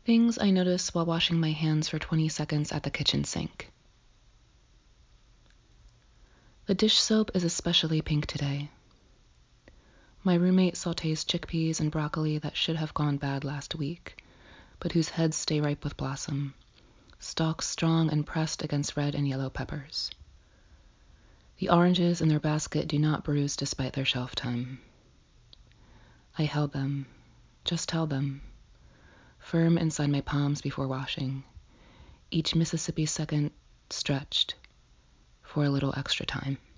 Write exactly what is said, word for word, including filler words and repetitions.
Things I notice while washing my hands for twenty seconds at the kitchen sink. The dish soap is especially pink today. My roommate sautés chickpeas and broccoli that should have gone bad last week, but whose heads stay ripe with blossom, stalks strong and pressed against red and yellow peppers. The oranges in their basket do not bruise despite their shelf time. I held them, just held them, firm inside my palms before washing, each Mississippi second stretched for a little extra time.